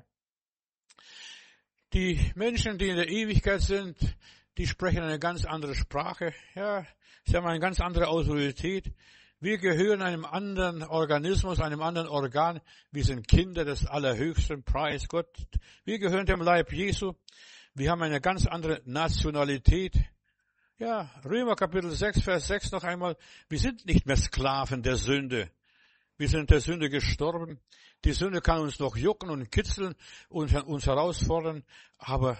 Die Menschen, die in der Ewigkeit sind, die sprechen eine ganz andere Sprache. Ja. Sie haben eine ganz andere Autorität. Wir gehören einem anderen Organismus, einem anderen Organ. Wir sind Kinder des Allerhöchsten, preis Gott. Wir gehören dem Leib Jesu. Wir haben eine ganz andere Nationalität. Ja, Römer Kapitel 6, Vers 6 noch einmal. Wir sind nicht mehr Sklaven der Sünde. Wir sind der Sünde gestorben. Die Sünde kann uns noch jucken und kitzeln und uns herausfordern, aber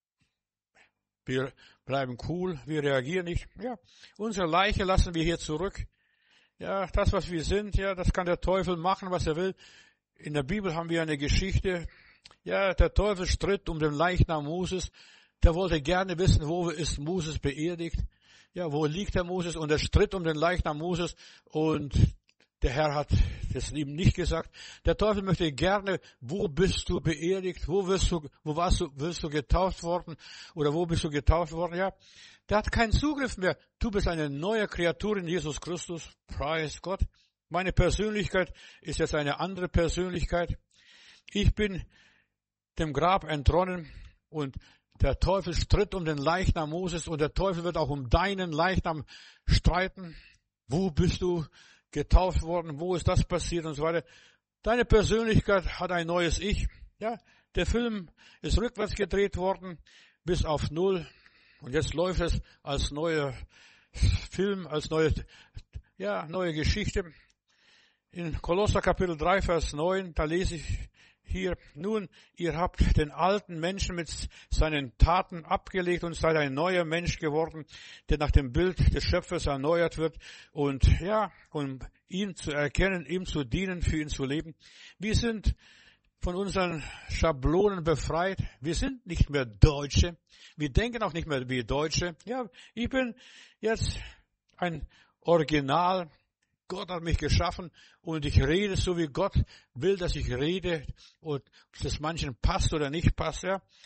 wir bleiben cool, wir reagieren nicht. Ja, unsere Leiche lassen wir hier zurück. Ja, das, was wir sind, ja, das kann der Teufel machen, was er will. In der Bibel haben wir eine Geschichte. Ja, der Teufel stritt um den Leichnam Moses. Der wollte gerne wissen, wo ist Moses beerdigt. Ja, wo liegt der Moses? Und er stritt um den Leichnam Moses. Und der Herr hat das ihm nicht gesagt. Der Teufel möchte gerne, wo bist du beerdigt? Willst du getauft worden? Oder wo bist du getauft worden? Ja. Der hat keinen Zugriff mehr. Du bist eine neue Kreatur in Jesus Christus. Preis Gott. Meine Persönlichkeit ist jetzt eine andere Persönlichkeit. Ich bin dem Grab entronnen und der Teufel stritt um den Leichnam Moses und der Teufel wird auch um deinen Leichnam streiten. Wo bist du getauft worden? Wo ist das passiert und so weiter? Deine Persönlichkeit hat ein neues Ich. Ja, der Film ist rückwärts gedreht worden bis auf 0. Und jetzt läuft es als neuer Film, als neue Geschichte. In Kolosser Kapitel 3, Vers 9, da lese ich hier, nun, ihr habt den alten Menschen mit seinen Taten abgelegt und seid ein neuer Mensch geworden, der nach dem Bild des Schöpfers erneuert wird und um ihn zu erkennen, ihm zu dienen, für ihn zu leben. Wir sind von unseren Schablonen befreit. Wir sind nicht mehr Deutsche. Wir denken auch nicht mehr wie Deutsche. Ja, ich bin jetzt ein Original. Gott hat mich geschaffen und ich rede so, wie Gott will, dass ich rede. Und ob das manchen passt oder nicht passt, ja.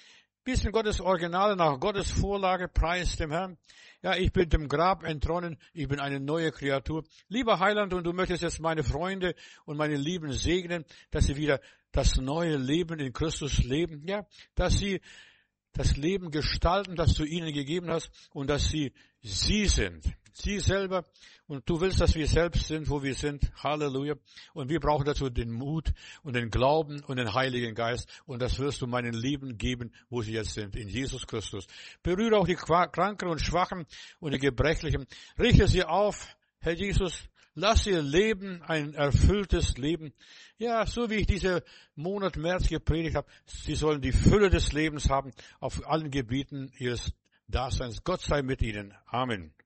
bisschen Gottes Original, nach Gottes Vorlage, preis dem Herrn. Ja, ich bin dem Grab entronnen, ich bin eine neue Kreatur. Lieber Heiland, und du möchtest jetzt meine Freunde und meine Lieben segnen, dass sie wieder das neue Leben in Christus leben, ja, dass sie das Leben gestalten, das du ihnen gegeben hast, und dass sie sind. Sie selber. Und du willst, dass wir selbst sind, wo wir sind. Halleluja. Und wir brauchen dazu den Mut und den Glauben und den Heiligen Geist. Und das wirst du meinen Lieben geben, wo sie jetzt sind. In Jesus Christus. Berühre auch die Kranken und Schwachen und die Gebrechlichen. Richte sie auf, Herr Jesus. Lass ihr Leben ein erfülltes Leben. Ja, so wie ich diese Monat März gepredigt habe. Sie sollen die Fülle des Lebens haben auf allen Gebieten ihres Daseins. Gott sei mit ihnen. Amen.